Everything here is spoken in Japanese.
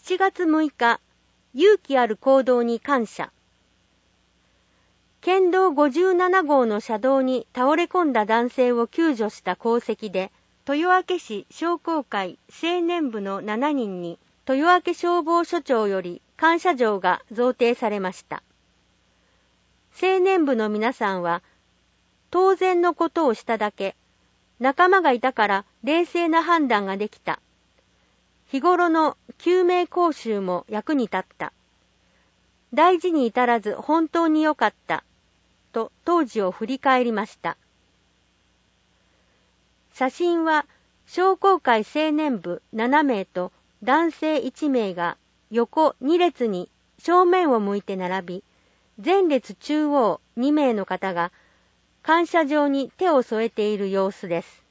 7月6日、勇気ある行動に感謝。県道57号の車道に倒れ込んだ男性を救助した功績で、豊明市商工会青年部の7人に豊明消防署長より感謝状が贈呈されました。青年部の皆さんは、当然のことをしただけ、仲間がいたから冷静な判断ができた。日頃の救命講習も役に立った。大事に至らず本当に良かった。と当時を振り返りました。写真は商工会青年部7名と男性1名が横2列に正面を向いて並び、前列中央2名の方が感謝状に手を添えている様子です。